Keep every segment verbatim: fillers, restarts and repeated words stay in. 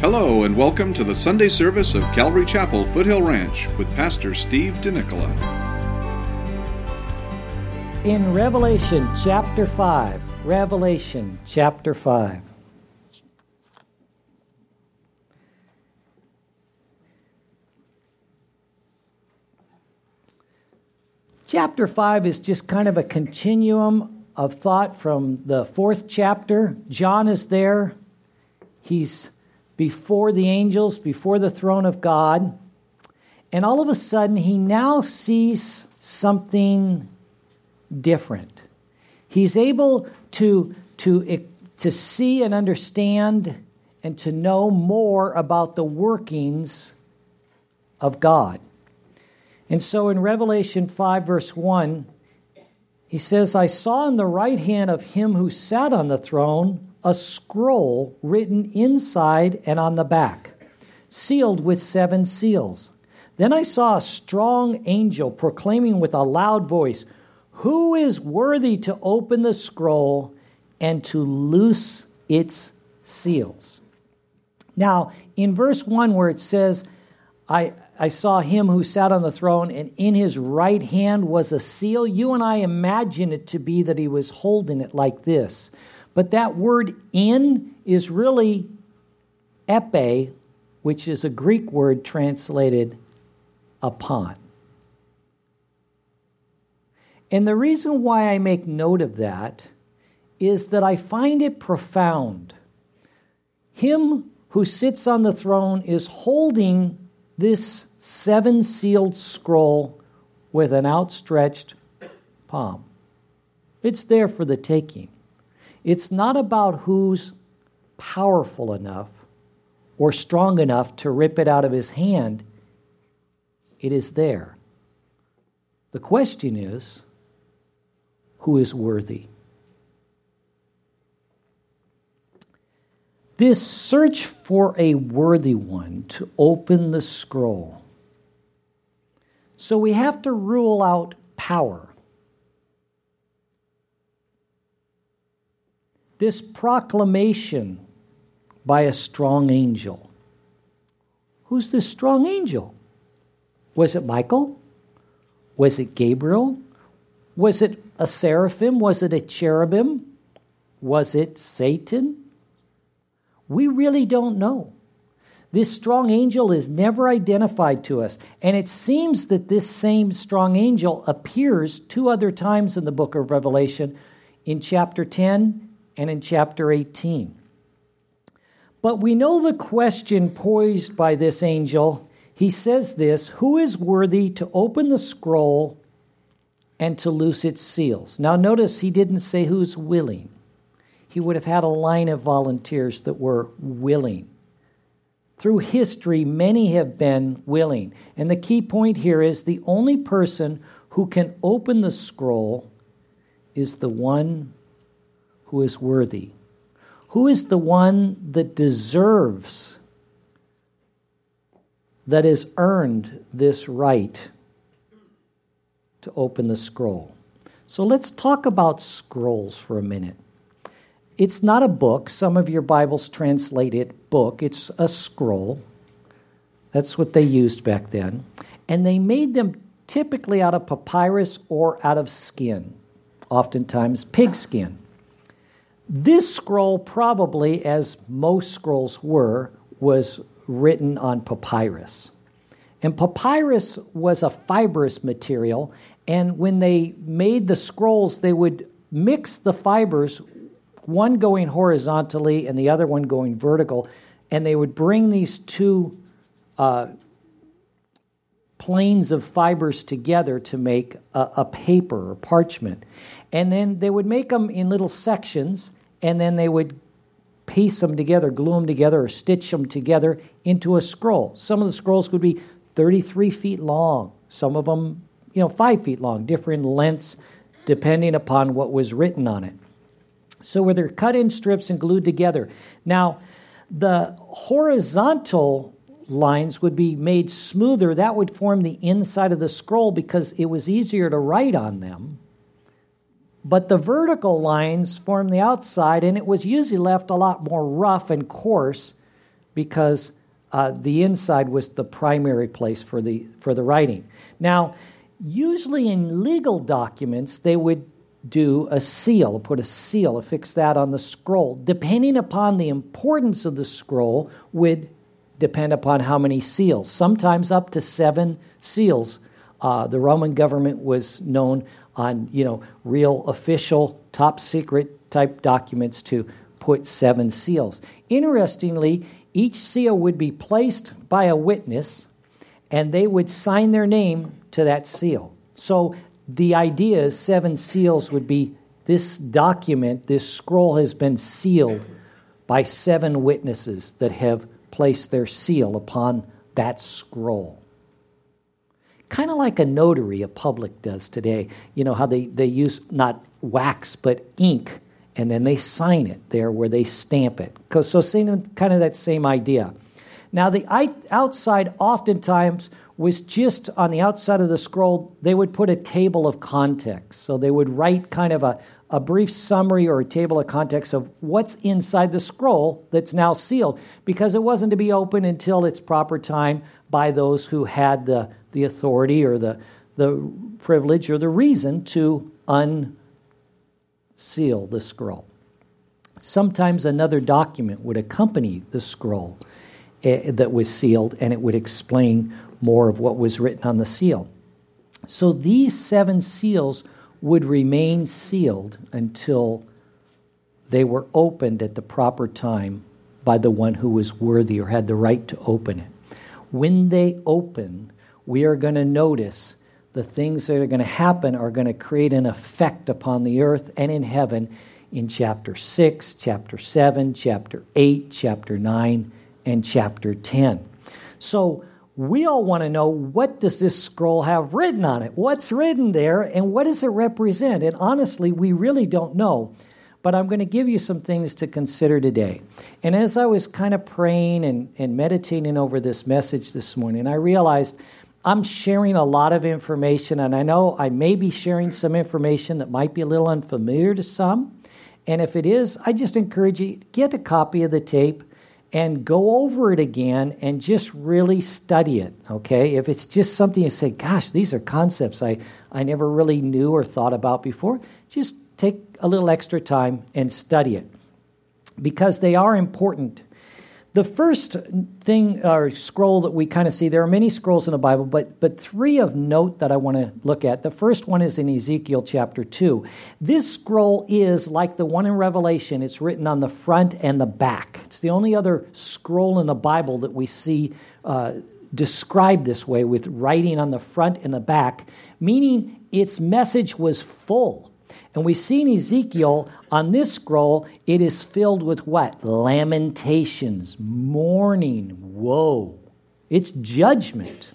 Hello and welcome to the Sunday service of Calvary Chapel, Foothill Ranch with Pastor Steve DeNicola. In Revelation chapter five, Revelation chapter five. Chapter five is just kind of a continuum of thought from the fourth chapter. John is there. He's before the angels, before the throne of God. And all of a sudden, he now sees something different. He's able to, to, to see and understand and to know more about the workings of God. And so in Revelation five, verse one, he says, I saw in the right hand of him who sat on the throne a scroll written inside and on the back, sealed with seven seals. Then I saw a strong angel proclaiming with a loud voice, who is worthy to open the scroll and to loose its seals? Now, in verse one where it says, I, I saw him who sat on the throne, and in his right hand was a seal, you and I imagine it to be that he was holding it like this. But that word in is really epe, which is a Greek word translated upon. And the reason why I make note of that is that I find it profound. Him who sits on the throne is holding this seven-sealed scroll with an outstretched palm. It's there for the taking. It's not about who's powerful enough or strong enough to rip it out of his hand. It is there. The question is, who is worthy? This search for a worthy one to open the scroll. So we have to rule out power. This proclamation by a strong angel. Who's this strong angel? Was it Michael? Was it Gabriel? Was it a seraphim? Was it a cherubim? Was it Satan? We really don't know. This strong angel is never identified to us. And it seems that this same strong angel appears two other times in the book of Revelation, in chapter ten and in chapter eighteen. But we know the question posed by this angel. He says this, who is worthy to open the scroll and to loose its seals? Now notice he didn't say who's willing. He would have had a line of volunteers that were willing. Through history, many have been willing. And the key point here is the only person who can open the scroll is the one who is worthy. Who is the one that deserves, that has earned this right to open the scroll? So let's talk about scrolls for a minute. It's not a book. Some of your Bibles translate it book. It's a scroll. That's what they used back then. And they made them typically out of papyrus or out of skin, oftentimes pig skin. This scroll probably, as most scrolls were, was written on papyrus. And papyrus was a fibrous material, and when they made the scrolls, they would mix the fibers, one going horizontally and the other one going vertical, and they would bring these two uh, planes of fibers together to make a, a paper or parchment. And then they would make them in little sections, and then they would piece them together, glue them together, or stitch them together into a scroll. Some of the scrolls would be thirty-three feet long. Some of them, you know, five feet long, different lengths depending upon what was written on it. So where they're cut in strips and glued together. Now, the horizontal lines would be made smoother. That would form the inside of the scroll because it was easier to write on them. But the vertical lines formed the outside, and it was usually left a lot more rough and coarse because uh, the inside was the primary place for the for the writing. Now, usually in legal documents, they would do a seal, put a seal, affix that on the scroll. Depending upon the importance of the scroll would depend upon how many seals. Sometimes up to seven seals. Uh, the Roman government was known on, you know, real official, top secret type documents to put seven seals. Interestingly, each seal would be placed by a witness, and they would sign their name to that seal. So the idea is seven seals would be this document, this scroll has been sealed by seven witnesses that have placed their seal upon that scroll. Kind of like a notary, a public does today. You know how they, they use not wax but ink, and then they sign it there where they stamp it. So same, kind of that same idea. Now the outside oftentimes was just on the outside of the scroll, they would put a table of contents. So they would write kind of a, a brief summary or a table of contents of what's inside the scroll that's now sealed, because it wasn't to be opened until its proper time by those who had the, the authority or the, the privilege or the reason to unseal the scroll. Sometimes another document would accompany the scroll uh, that was sealed, and it would explain more of what was written on the seal. So these seven seals would remain sealed until they were opened at the proper time by the one who was worthy or had the right to open it. When they open, we are going to notice the things that are going to happen are going to create an effect upon the earth and in heaven in chapter six, chapter seven, chapter eight, chapter nine, and chapter ten. So we all want to know, what does this scroll have written on it? What's written there, and what does it represent? And honestly, we really don't know. But I'm going to give you some things to consider today. And as I was kind of praying and, and meditating over this message this morning, I realized I'm sharing a lot of information, and I know I may be sharing some information that might be a little unfamiliar to some. And if it is, I just encourage you, get a copy of the tape and go over it again and just really study it, okay? If it's just something you say, gosh, these are concepts I, I never really knew or thought about before, just take a little extra time and study it, because they are important. The first thing or scroll that we kind of see, there are many scrolls in the Bible, but but three of note that I want to look at. The first one is in Ezekiel chapter two. This scroll is like the one in Revelation. It's written on the front and the back. It's the only other scroll in the Bible that we see uh, described this way, with writing on the front and the back, meaning its message was full. And we see in Ezekiel, on this scroll, it is filled with what? Lamentations, mourning, woe. It's judgment,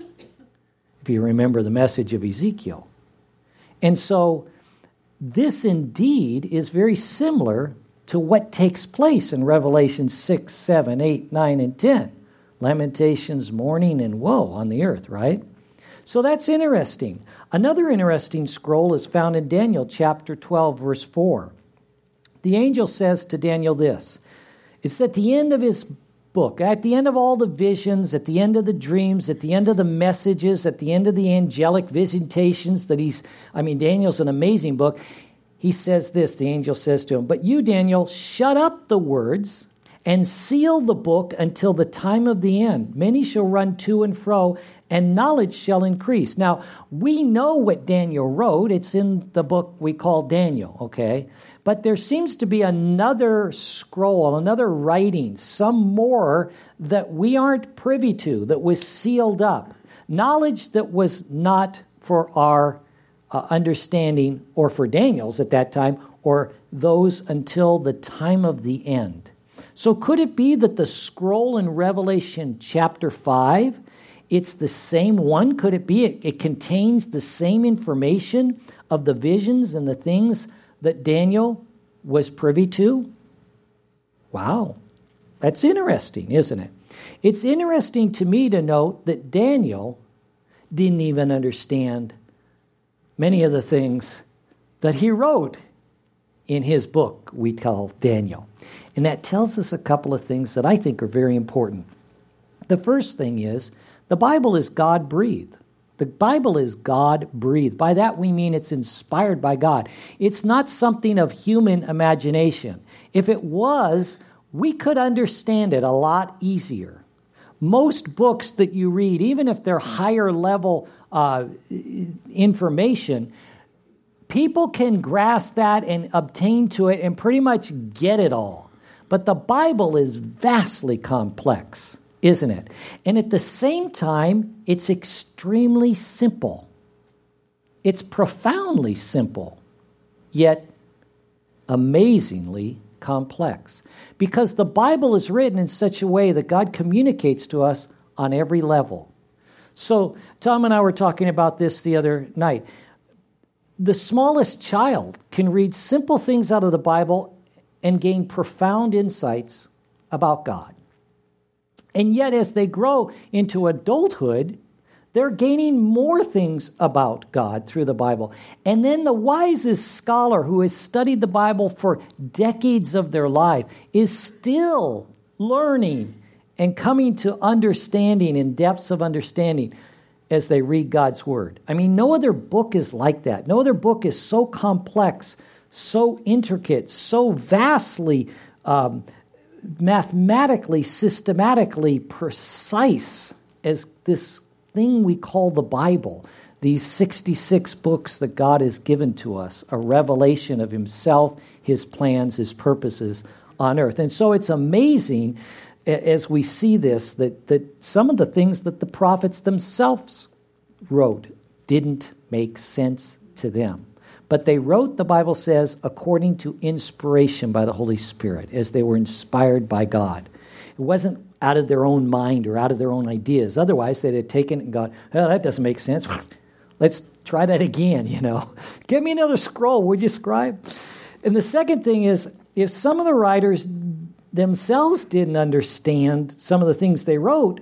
if you remember the message of Ezekiel. And so this indeed is very similar to what takes place in Revelation six, seven, eight, nine, and ten. Lamentations, mourning, and woe on the earth, right? So that's interesting. Another interesting scroll is found in Daniel chapter twelve, verse four. The angel says to Daniel this. It's at the end of his book, at the end of all the visions, at the end of the dreams, at the end of the messages, at the end of the angelic visitations that he's, I mean, Daniel's an amazing book. He says this, the angel says to him, "But you, Daniel, shut up the words and seal the book until the time of the end. Many shall run to and fro, and knowledge shall increase." Now, we know what Daniel wrote. It's in the book we call Daniel, okay? But there seems to be another scroll, another writing, some more that we aren't privy to, that was sealed up. Knowledge that was not for our uh, understanding, or for Daniel's at that time, or those until the time of the end. So could it be that the scroll in Revelation chapter five, it's the same one? Could it be it, it contains the same information of the visions and the things that Daniel was privy to? Wow, that's interesting, isn't it? It's interesting to me to note that Daniel didn't even understand many of the things that he wrote in his book we call Daniel. And that tells us a couple of things that I think are very important. The first thing is, the Bible is God-breathed. The Bible is God-breathed. By that we mean it's inspired by God. It's not something of human imagination. If it was, we could understand it a lot easier. Most books that you read, even if they're higher level uh, information, people can grasp that and obtain to it and pretty much get it all. But the Bible is vastly complex, isn't it? And at the same time, it's extremely simple. It's profoundly simple, yet amazingly complex. Because the Bible is written in such a way that God communicates to us on every level. So Tom and I were talking about this the other night. The smallest child can read simple things out of the Bible and gain profound insights about God. And yet, as they grow into adulthood, they're gaining more things about God through the Bible. And then the wisest scholar who has studied the Bible for decades of their life is still learning and coming to understanding in depths of understanding as they read God's Word. I mean, no other book is like that. No other book is so complex, so intricate, so vastly um, mathematically, systematically precise as this thing we call the Bible, these sixty-six books that God has given to us, a revelation of himself, his plans, his purposes on earth. And so it's amazing as we see this that, that some of the things that the prophets themselves wrote didn't make sense to them. But they wrote, the Bible says, according to inspiration by the Holy Spirit, as they were inspired by God. It wasn't out of their own mind or out of their own ideas. Otherwise, they'd have taken it and gone, oh, that doesn't make sense. Let's try that again, you know. Give me another scroll, would you, scribe? And the second thing is, if some of the writers themselves didn't understand some of the things they wrote,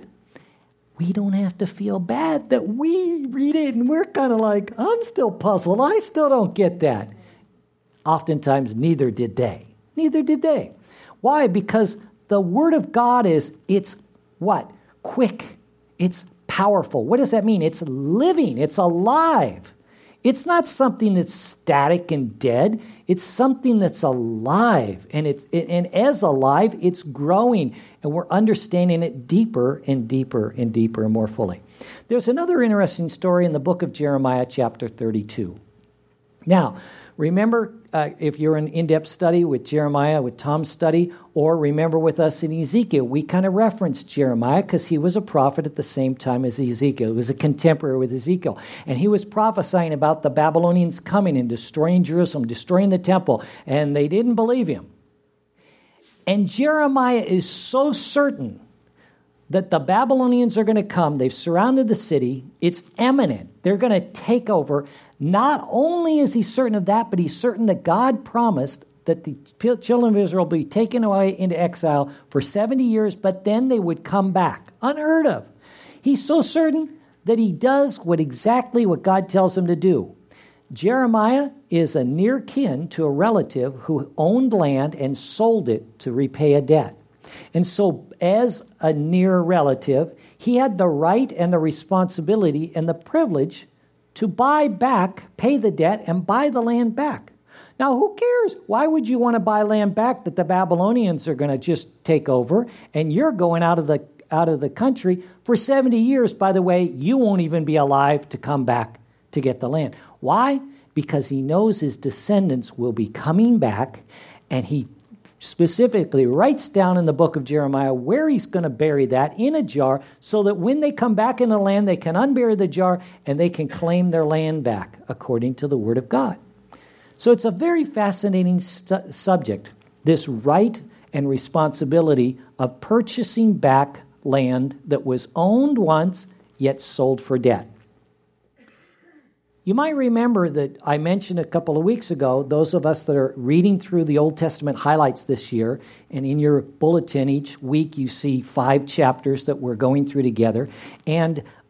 we don't have to feel bad that we read it and we're kind of like, I'm still puzzled. I still don't get that. Oftentimes, neither did they. Neither did they. Why? Because the Word of God is, it's what? Quick. It's powerful. What does that mean? It's living. It's alive. It's not something that's static and dead. It's something that's alive. And it's and as alive, it's growing. And we're understanding it deeper and deeper and deeper and more fully. There's another interesting story in the book of Jeremiah, chapter thirty-two. Now, remember, uh, if you're in in-depth study with Jeremiah, with Tom's study, or remember with us in Ezekiel, we kind of referenced Jeremiah because he was a prophet at the same time as Ezekiel. He was a contemporary with Ezekiel. And he was prophesying about the Babylonians coming and destroying Jerusalem, destroying the temple, and they didn't believe him. And Jeremiah is so certain that the Babylonians are going to come. They've surrounded the city. It's imminent. They're going to take over. Not only is he certain of that, but he's certain that God promised that the children of Israel will be taken away into exile for seventy years, but then they would come back. Unheard of. He's so certain that he does what exactly what God tells him to do. Jeremiah is a near kin to a relative who owned land and sold it to repay a debt. And so as a near relative, he had the right and the responsibility and the privilege to buy back, pay the debt, and buy the land back. Now, who cares? Why would you want to buy land back that the Babylonians are going to just take over, and you're going out of the out of the country for seventy years? By the way, you won't even be alive to come back to get the land. Why? Because he knows his descendants will be coming back, and he specifically writes down in the book of Jeremiah where he's going to bury that in a jar so that when they come back in the land, they can unbury the jar and they can claim their land back according to the Word of God. So it's a very fascinating stu- subject, this right and responsibility of purchasing back land that was owned once yet sold for debt. You might remember that I mentioned a couple of weeks ago, those of us that are reading through the Old Testament highlights this year, and in your bulletin each week you see five chapters that we're going through together. And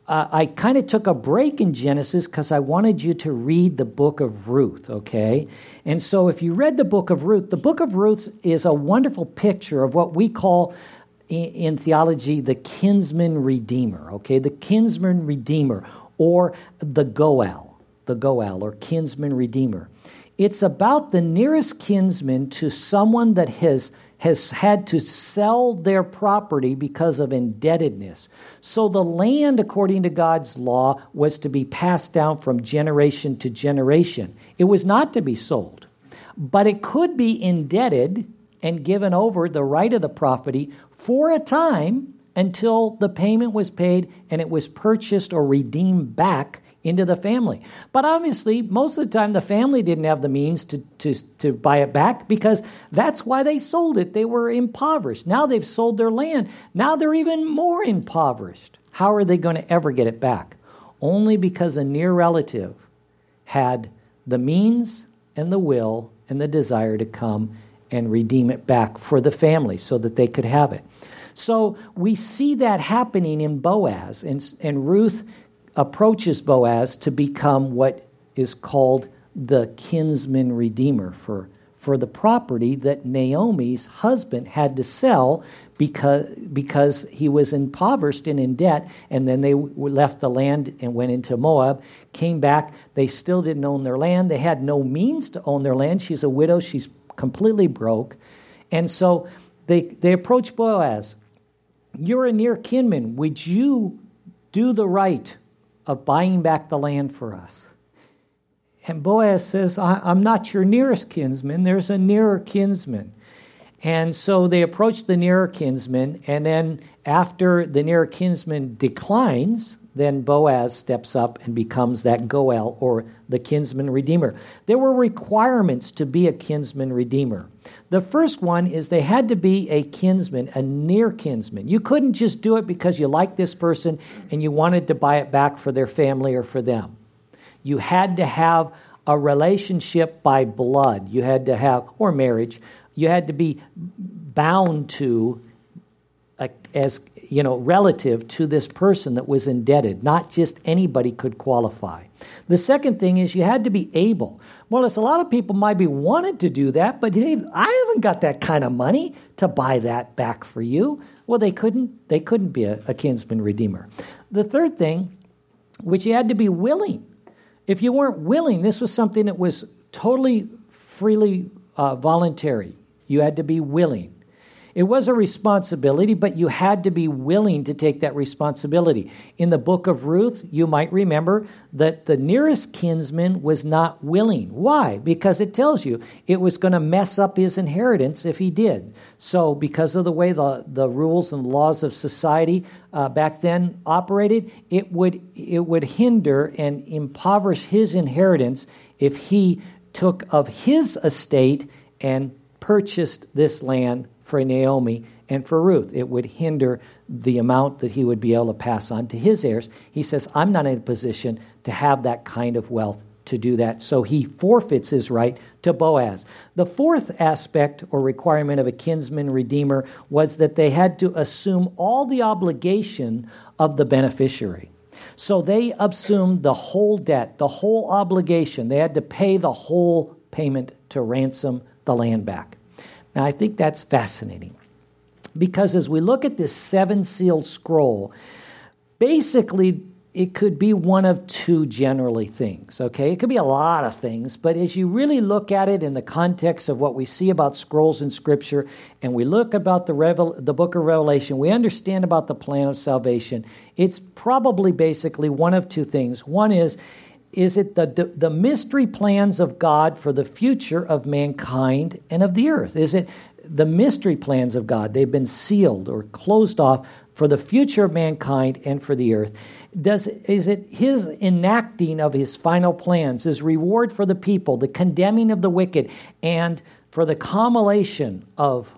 uh, I kind of took a break in Genesis because I wanted you to read the book of Ruth, okay? And so if you read the book of Ruth, the book of Ruth is a wonderful picture of what we call in, in theology the kinsman redeemer, okay? The kinsman redeemer, or the Goel, the Goel, or kinsman redeemer. It's about the nearest kinsman to someone that has has had to sell their property because of indebtedness. So the land, according to God's law, was to be passed down from generation to generation. It was not to be sold, but it could be indebted and given over the right of the property for a time until the payment was paid and it was purchased or redeemed back into the family. But obviously, most of the time, the family didn't have the means to, to, to buy it back because that's why they sold it. They were impoverished. Now they've sold their land. Now they're even more impoverished. How are they going to ever get it back? Only because a near relative had the means and the will and the desire to come and redeem it back for the family so that they could have it. So we see that happening in Boaz, and, and Ruth approaches Boaz to become what is called the kinsman redeemer for, for the property that Naomi's husband had to sell because, because he was impoverished and in debt, and then they left the land and went into Moab, came back. They still didn't own their land. They had no means to own their land. She's a widow. She's completely broke. And so they, they approach Boaz. You're a near kinman. Would you do the right of buying back the land for us? And Boaz says, I, I'm not your nearest kinsman. There's a nearer kinsman. And so they approach the nearer kinsman, and then after the nearer kinsman declines, then Boaz steps up and becomes that Goel, or the kinsman redeemer. There were requirements to be a kinsman redeemer. The first one is they had to be a kinsman, a near kinsman. You couldn't just do it because you liked this person and you wanted to buy it back for their family or for them. You had to have a relationship by blood. You had to have, or marriage, you had to be bound to, a, as you know, relative to this person that was indebted. Not just anybody could qualify. The second thing is you had to be able. Well, it's a lot of people might be wanted to do that, but hey, I haven't got that kind of money to buy that back for you. Well, they couldn't. They couldn't be a, a kinsman redeemer. The third thing, which you had to be willing. If you weren't willing, this was something that was totally freely uh, voluntary. You had to be willing. It was a responsibility, but you had to be willing to take that responsibility. In the book of Ruth, you might remember that the nearest kinsman was not willing. Why? Because it tells you it was going to mess up his inheritance if he did. So because of the way the, the rules and laws of society uh, back then operated, it would, it would hinder and impoverish his inheritance if he took of his estate and purchased this land for Naomi and for Ruth. It would hinder the amount that he would be able to pass on to his heirs. He says, I'm not in a position to have that kind of wealth to do that. So he forfeits his right to Boaz. The fourth aspect or requirement of a kinsman redeemer was that they had to assume all the obligation of the beneficiary. So they assumed the whole debt, the whole obligation. They had to pay the whole payment to ransom the land back. Now, I think that's fascinating because as we look at this seven-sealed scroll, basically it could be one of two generally things, okay? It could be a lot of things, but as you really look at it in the context of what we see about scrolls in Scripture, and we look about the, Revel- the book of Revelation, we understand about the plan of salvation, it's probably basically one of two things. One is, Is it the, the the mystery plans of God for the future of mankind and of the earth? Is it the mystery plans of God? They've been sealed or closed off for the future of mankind and for the earth. Does is it his enacting of his final plans, his reward for the people, the condemning of the wicked, and for the culmination of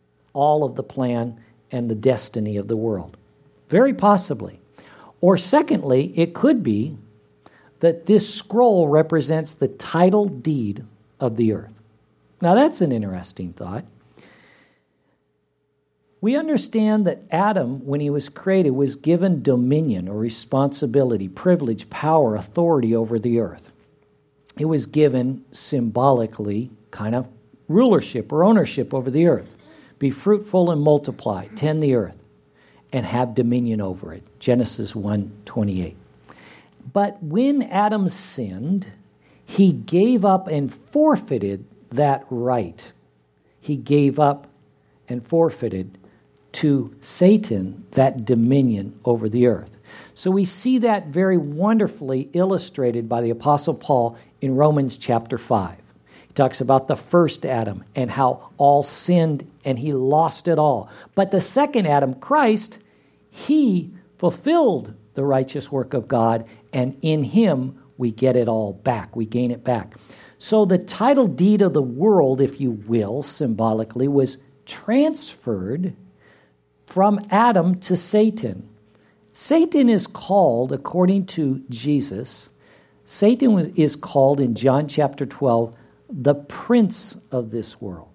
all of the plan and the destiny of the world? Very possibly. Or secondly, it could be that this scroll represents the title deed of the earth. Now that's an interesting thought. We understand that Adam, when he was created, was given dominion or responsibility, privilege, power, authority over the earth. He was given symbolically kind of rulership or ownership over the earth. Be fruitful and multiply, tend the earth, and have dominion over it. Genesis one twenty-eight. But when Adam sinned, he gave up and forfeited that right. He gave up and forfeited to Satan that dominion over the earth. So we see that very wonderfully illustrated by the Apostle Paul in Romans chapter five. He talks about the first Adam and how all sinned and he lost it all. But the second Adam, Christ, he fulfilled the righteous work of God, and in him we get it all back. We gain it back. So the title deed of the world, if you will, symbolically, was transferred from Adam to Satan. Satan is called, according to Jesus, Satan was, is called in John chapter twelve, the prince of this world.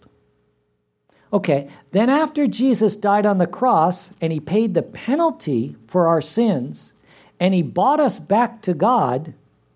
Okay, then after Jesus died on the cross and he paid the penalty for our sins and he bought us back to God,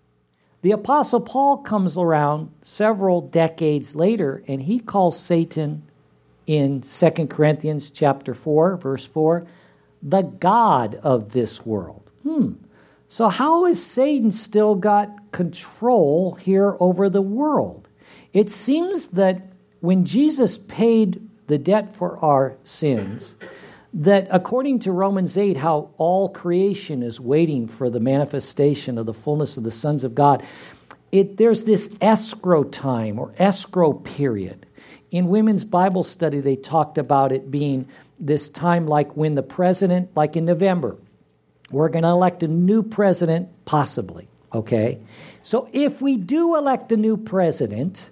the Apostle Paul comes around several decades later and he calls Satan in Second Corinthians chapter four, verse four, the God of this world. Hmm. So how has Satan still got control here over the world? It seems that when Jesus paid the debt for our sins, that according to Romans eight, how all creation is waiting for the manifestation of the fullness of the sons of God, it, there's this escrow time or escrow period. In women's Bible study, they talked about it being this time like when the president, like in November, we're going to elect a new president, possibly, okay? So if we do elect a new president,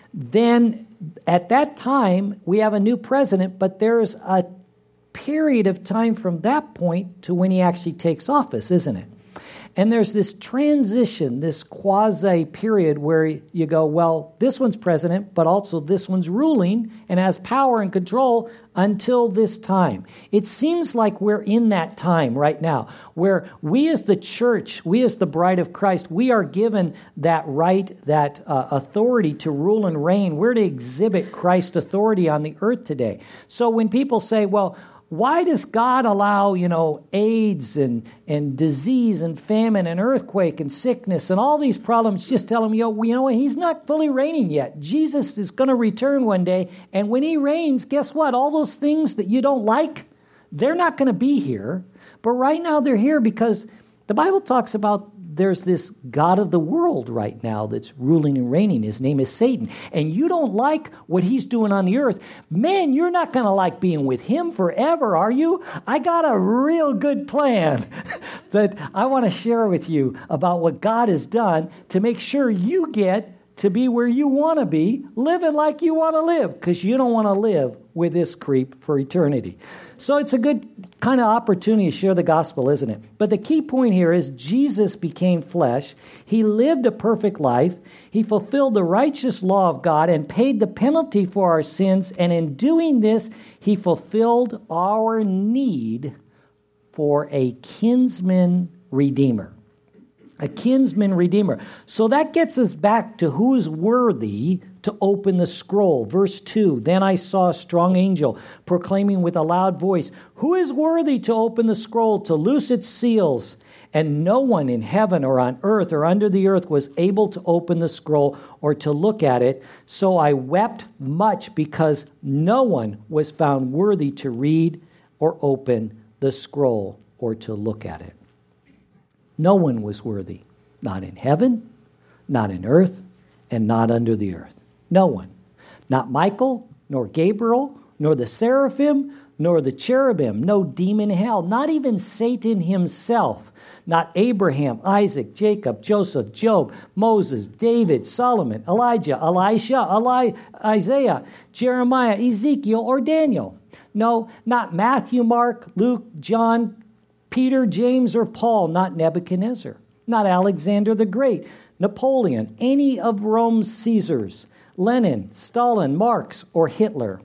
then at that time, we have a new president, but there's a period of time from that point to when he actually takes office, isn't it? And there's this transition, this quasi period where you go, well, this one's president, but also this one's ruling and has power and control until this time. It seems like we're in that time right now where we as the church, we as the bride of Christ, we are given that right, that uh, authority to rule and reign. We're to exhibit Christ's authority on the earth today. So when people say, well, why does God allow, you know, AIDS and, and disease and famine and earthquake and sickness and all these problems? Just tell him, you know, you know, he's not fully reigning yet. Jesus is going to return one day. And when he reigns, guess what? All those things that you don't like, they're not going to be here. But right now they're here because the Bible talks about there's this God of the world right now that's ruling and reigning. His name is Satan. And you don't like what he's doing on the earth. Man, you're not going to like being with him forever, are you? I got a real good plan that I want to share with you about what God has done to make sure you get to be where you want to be, living like you want to live, because you don't want to live with this creep for eternity. So it's a good kind of opportunity to share the gospel, isn't it? But the key point here is Jesus became flesh. He lived a perfect life. He fulfilled the righteous law of God and paid the penalty for our sins. And in doing this, he fulfilled our need for a kinsman redeemer. A kinsman redeemer. So that gets us back to who's worthy to open the scroll. Verse two, then I saw a strong angel proclaiming with a loud voice, who is worthy to open the scroll, to loose its seals? And no one in heaven or on earth or under the earth was able to open the scroll or to look at it. So I wept much because no one was found worthy to read or open the scroll or to look at it. No one was worthy, not in heaven, not in earth, and not under the earth. No one. Not Michael, nor Gabriel, nor the seraphim, nor the cherubim, no demon in hell, not even Satan himself, not Abraham, Isaac, Jacob, Joseph, Job, Moses, David, Solomon, Elijah, Elisha, Eli- Isaiah, Jeremiah, Ezekiel, or Daniel. No, not Matthew, Mark, Luke, John, Peter, James, or Paul, not Nebuchadnezzar, not Alexander the Great, Napoleon, any of Rome's Caesars, Lenin, Stalin, Marx, or Hitler,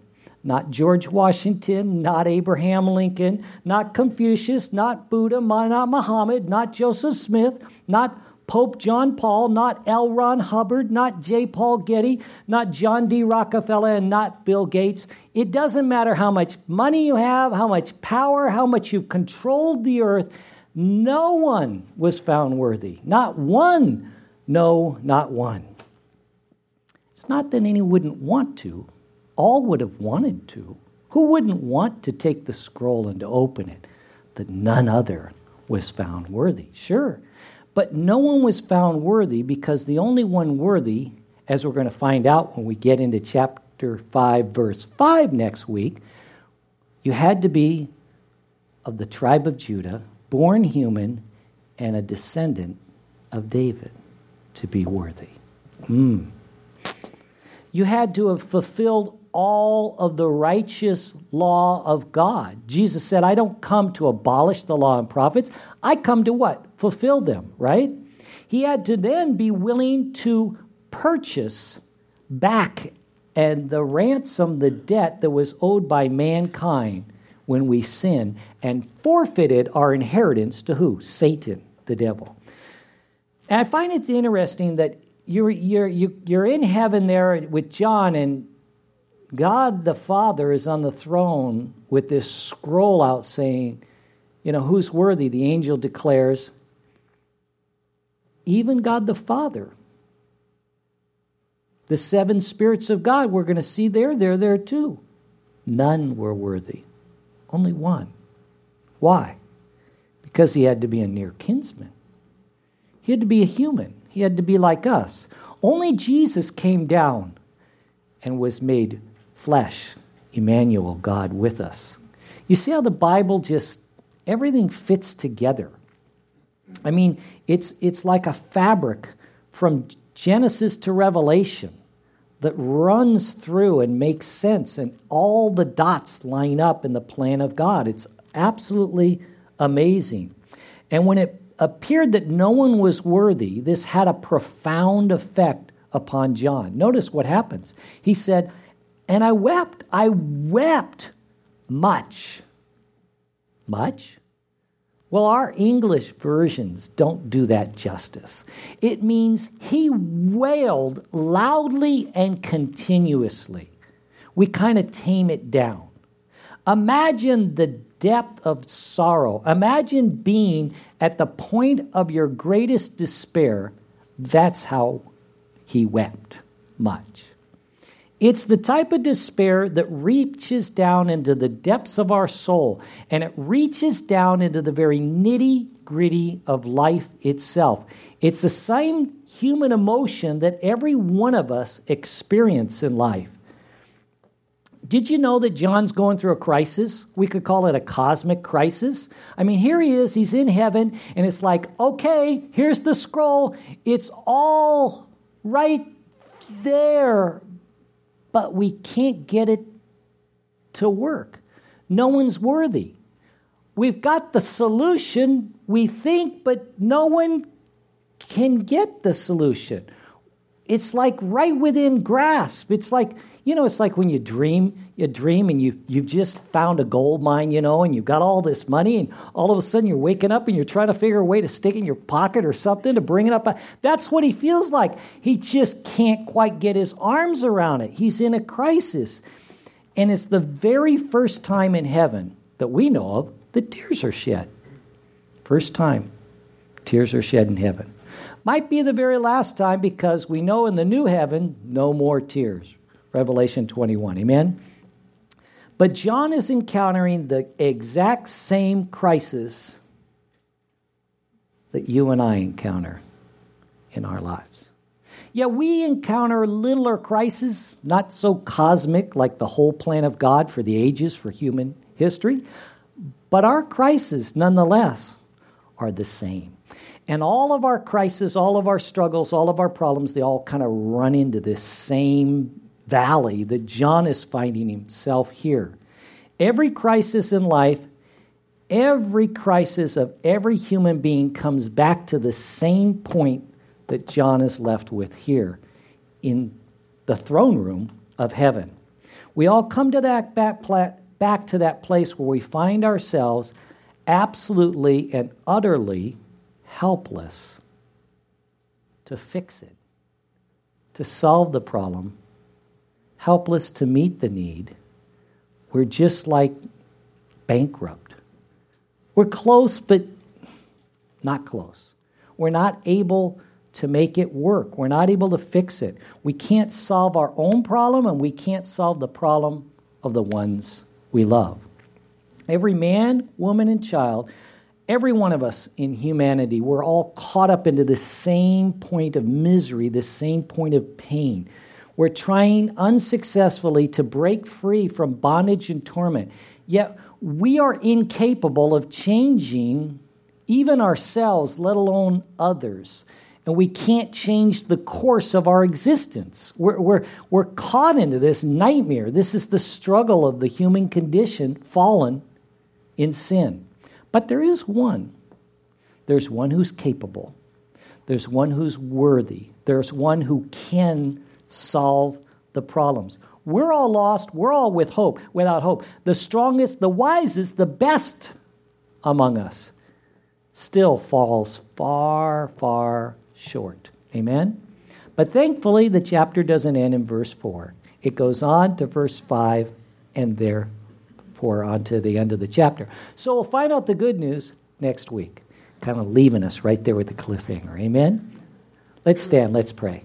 not George Washington, not Abraham Lincoln, not Confucius, not Buddha, not Muhammad, not Joseph Smith, not Pope John Paul, not L. Ron Hubbard, not J. Paul Getty, not John D. Rockefeller, and not Bill Gates. It doesn't matter how much money you have, how much power, how much you've controlled the earth. No one was found worthy. Not one. No, not one. It's not that any wouldn't want to. All would have wanted to. Who wouldn't want to take the scroll and to open it? That none other was found worthy. Sure. But no one was found worthy because the only one worthy, as we're going to find out when we get into chapter five, verse five next week, you had to be of the tribe of Judah, born human, and a descendant of David to be worthy. Mm. You had to have fulfilled all of the righteous law of God. Jesus said, I don't come to abolish the law and prophets. I come to what? Fulfill them, right? He had to then be willing to purchase back and the ransom, the debt that was owed by mankind when we sinned, and forfeited our inheritance to who? Satan, the devil. And I find it interesting that you're, you're, you're in heaven there with John, and God the Father is on the throne with this scroll out saying, you know, who's worthy? The angel declares, even God the Father. The seven spirits of God, we're going to see there, they're there too. None were worthy. Only one. Why? Because he had to be a near kinsman. He had to be a human. He had to be like us. Only Jesus came down and was made flesh, Emmanuel, God with us. You see how the Bible just, everything fits together. I mean, it's it's like a fabric from Genesis to Revelation that runs through and makes sense, and all the dots line up in the plan of God. It's absolutely amazing. And when it appeared that no one was worthy, this had a profound effect upon John. Notice what happens. He said, and I wept, I wept much. Much? Well, our English versions don't do that justice. It means he wailed loudly and continuously. We kind of tame it down. Imagine the depth of sorrow. Imagine being at the point of your greatest despair. That's how he wept much. It's the type of despair that reaches down into the depths of our soul, and it reaches down into the very nitty-gritty of life itself. It's the same human emotion that every one of us experience in life. Did you know that John's going through a crisis? We could call it a cosmic crisis. I mean, here he is, he's in heaven, and it's like, okay, here's the scroll. It's all right there, but we can't get it to work. No one's worthy. We've got the solution, we think, but no one can get the solution. It's like right within grasp. It's like, you know, it's like when you dream, you dream and you, you've just found a gold mine, you know, and you've got all this money, and all of a sudden you're waking up and you're trying to figure a way to stick it in your pocket or something to bring it up. That's what he feels like. He just can't quite get his arms around it. He's in a crisis. And it's the very first time in heaven that we know of that tears are shed. First time tears are shed in heaven. Might be the very last time, because we know in the new heaven, no more tears. Revelation twenty-one, amen? But John is encountering the exact same crisis that you and I encounter in our lives. Yeah, we encounter littler crises, not so cosmic like the whole plan of God for the ages, for human history, but our crises, nonetheless, are the same. And all of our crises, all of our struggles, all of our problems, they all kind of run into this same valley that John is finding himself here. Every crisis in life, every crisis of every human being comes back to the same point that John is left with here in the throne room of heaven. We all come to that back, back to that place where we find ourselves absolutely and utterly helpless to fix it, to solve the problem, helpless to meet the need. We're just like bankrupt. We're close, but not close. We're not able to make it work. We're not able to fix it. We can't solve our own problem, and we can't solve the problem of the ones we love. Every man, woman, and child, every one of us in humanity, we're all caught up into the same point of misery, the same point of pain. We're trying unsuccessfully to break free from bondage and torment, yet we are incapable of changing even ourselves, let alone others. And we can't change the course of our existence. We're, we're, we're caught into this nightmare. This is the struggle of the human condition, fallen in sin. But there is one. There's one who's capable. There's one who's worthy. There's one who can solve the problems. We're all lost. We're all with hope, without hope. The strongest, the wisest, the best among us still falls far, far short. Amen? But thankfully, the chapter doesn't end in verse four. It goes on to verse five and therefore on to the end of the chapter. So we'll find out the good news next week, kind of leaving us right there with the cliffhanger. Amen? Let's stand. Let's pray.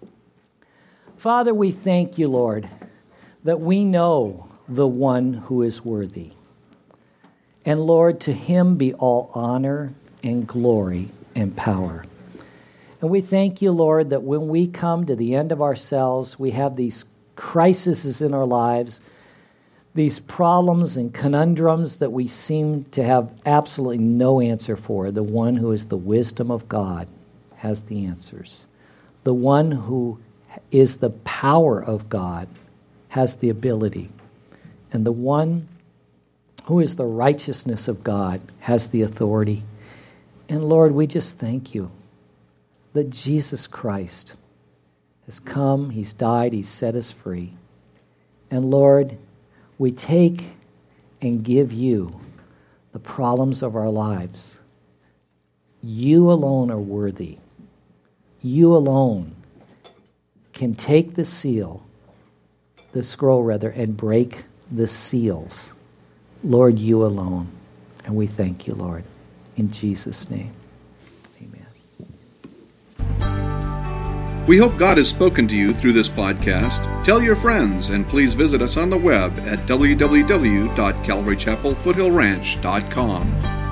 Father, we thank you, Lord, that we know the one who is worthy. And Lord, to him be all honor and glory and power. And we thank you, Lord, that when we come to the end of ourselves, we have these crises in our lives, these problems and conundrums that we seem to have absolutely no answer for. The one who is the wisdom of God has the answers. The one who is the power of God has the ability. And the one who is the righteousness of God has the authority. And Lord, we just thank you that Jesus Christ has come, he's died, he's set us free. And Lord, we take and give you the problems of our lives. You alone are worthy. You alone can take the seal, the scroll rather, and break the seals. Lord, you alone. And we thank you, Lord. In Jesus' name, amen. We hope God has spoken to you through this podcast. Tell your friends, and please visit us on the web at w w w dot calvary chapel foothill ranch dot com.